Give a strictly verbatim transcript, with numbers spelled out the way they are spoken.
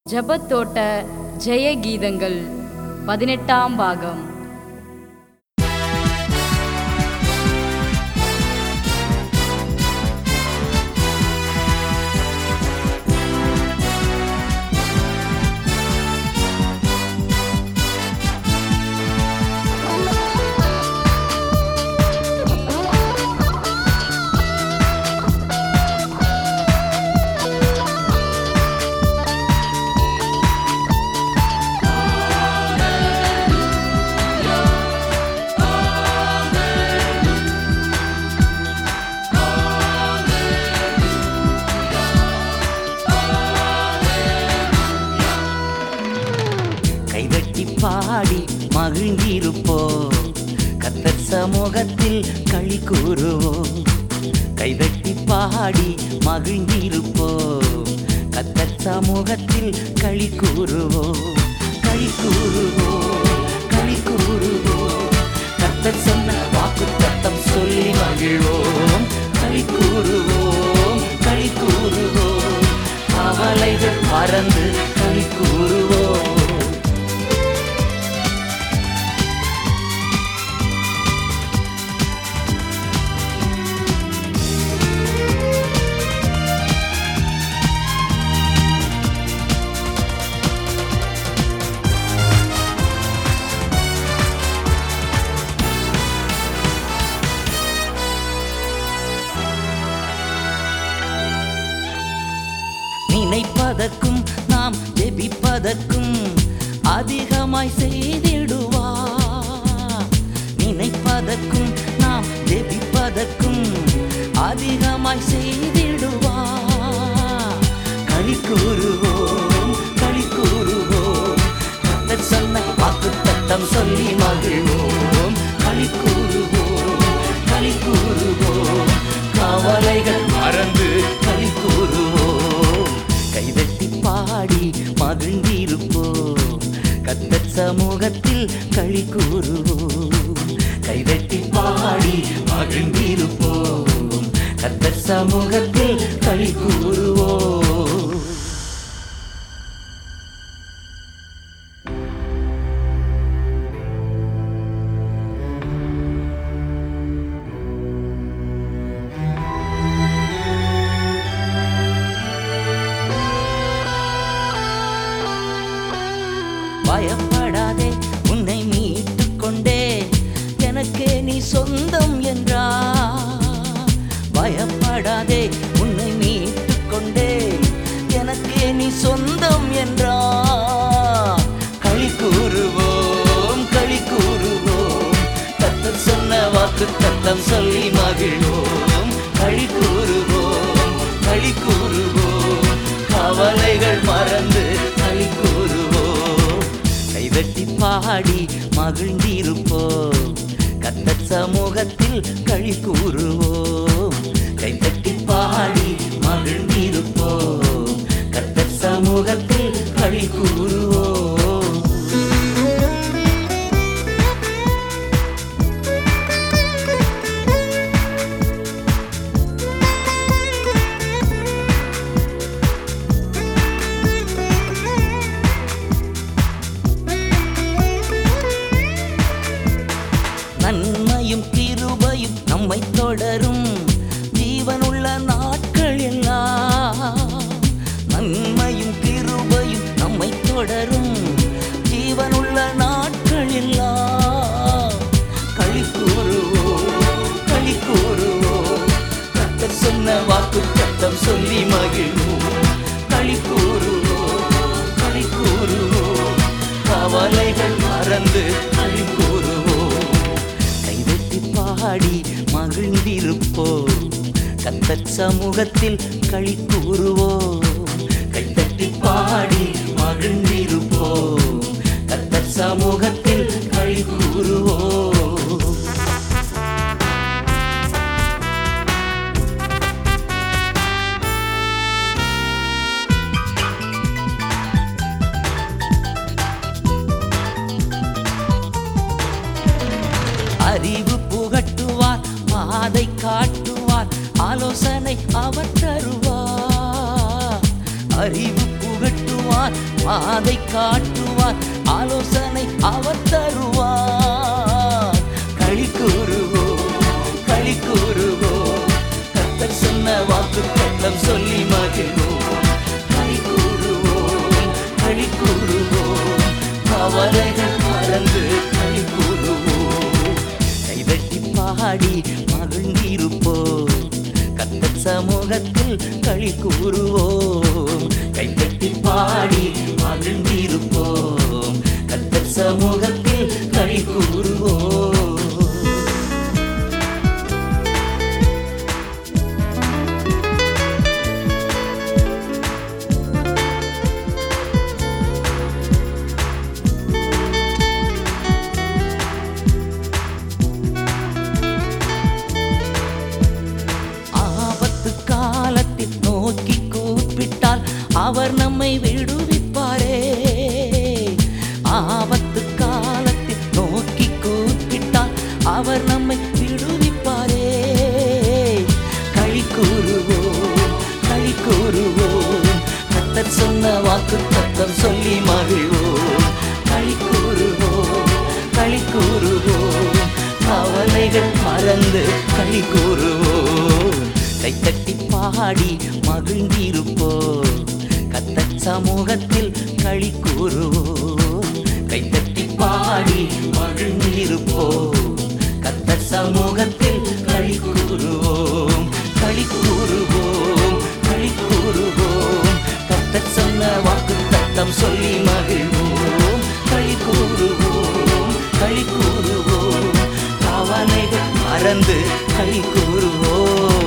ஜபத்தோட்ட ஜெய கீதங்கள் பதினெட்டாம் பாகம். பாடி மகிழ்ந்திருப்போம், கர்த்தர் சமூகத்தில் களி கூறுவோம். கைதட்டி பாடி மகிழ்ந்திருப்போம், கர்த்தர் சமூகத்தில் களி கூறுவோம். களி கூறுவோம், களி கூறுவோம், கர்த்தர் சொன்ன வாக்குத்தத்தம் சொல்லி மகிழ்வோம். களி கூறுவோம், களி கூறுவோம், கவலைகள் மறந்து களி கூறுவோம். நினைப்பதற்கும் நாம் ஜெபிப்பதற்கும் அதிகமாய் செய்திடுவார். நினைப்பதற்கும் நாம் ஜெபிப்பதற்கும் அதிகமாய் செய்திடுவார். களி கூறுவோம், களி கூறுவோம், கர்த்தர் சொன்ன வாக்குத்தத்தம் சொல்லி மகிழ்வோம். களி கூறுவோம், களி கூறுவோம், கவலைகள் மறந்து களி கூறுவோம். கைதட்டி பாடி மகிழ்ந்திருப்போம், கர்த்தர் சமூகத்தில் களி கூறுவோம். கைதட்டி பாடி மகிழ்ந்திருப்போம், கர்த்தர் சமூகத்தில் களி கூறுவோம். பயப்படாதே, உன்னை மீட்டுக் கொண்டே எனக்கே நீ சொந்தம் என்றா. பயப்படாதே, உன்னை மீட்டுக் கொண்டே எனக்கே நீ சொந்தம் என்றா. களி கூறுவோம், களி கூறுவோம், கர்த்தர் சொன்ன வாக்குத்தத்தம் சொல்லி மகிழ்வோம். களி கூறுவோம், களி கூறுவோம், கவலைகள் மறந்து களி கூறுவோம். கைதட்டி பாடி மகிழ்ந்திருப்போம், கர்த்தர் சமூகத்தில் களி கூறுவோம். கைதட்டி பாடி மகிழ்ந்திருப்போம், கர்த்தர் சமூகத்தில் களி கூறுவோம். நன்மையும் கிருபையும் நம்மை தொடரும் ஜீவனுள்ள நாட்கள் எல்லாம். நன்மையும் கிருபையும் நம்மை தொடரும் ஜீவனுள்ள நாட்கள் எல்லாம். களி கூறுவோம், களி கூறுவோம், கர்த்தர் சொன்ன வாக்குத்தத்தம் சொல்லி மகிழ்வோம். களி கூறுவோம், களி கூறுவோம், கவலைகள் மறந்து களி கூறுவோம். பாடி மகிழ்ந்திருப்போம், கர்த்தர் சமூகத்தில் களி கூறுவோம். கைதட்டி பாடி மகிழ்ந்திருப்போம், கர்த்தர் சமூகத்தில் களி கூறுவோம். அறிவு புகட்டுவார், பாதை காட்டுவார், ஆலோசனை அவர் தருவார். அறிவு புகட்டுவார், காட்டுவார், பாதை காட்டுவார், ஆலோசனை அவர் தருவார். களி கூறுவோம், களி கூறுவோம், கர்த்தர் சொன்ன வாக்கு தத்தம் சொல்லி மகிழ்வோம். களி கூறுவோம், களி கூறுவோம், கவலைகள் மறந்து களி கூறுவோம். கைதட்டி பாடி மகிழ்ந்திருப்போம், கர்த்தர் சமூகத்தில் களி கூறுவோம். கைதட்டி பாடி மகிழ்ந்திருப்போம், கர்த்தர் சமூகத்தில் களி கூறுவோம். காலத்தில் நோக்கி கூப்பிட்டால் அவர் நம்மை விடுவிப்பாரே. ஆபத்து காலத்தில் நோக்கி கூப்பிட்டால் அவர் நம்மை விடுவிப்பாரே. களி கூறுவோம், களி கூறுவோம், கர்த்தர் சொன்ன வாக்கு தத்தம் சொல்லி மகிழ்வோம். களி கூறுவோம், களி கூறுவோம், கவலைகள் மறந்து களி கூறுவோம். கைத்தட்டி பாடி மகிழ்ந்திருப்போம், கர்த்தர் சமூகத்தில் களி கூறுவோம். கைத்தட்டி பாடி மகிழ்ந்திருப்போம், கர்த்தர் சமூகத்தில் களி கூறுவோம். களி கூறுவோம், களி கூறுவோம், கர்த்தர் சொன்ன வாக்கு தத்தம் சொல்லி மகிழ்வோம். களி கூறுவோம், களி கூறுவோம், கவலைகள் மறந்து களி கூறுவோம்.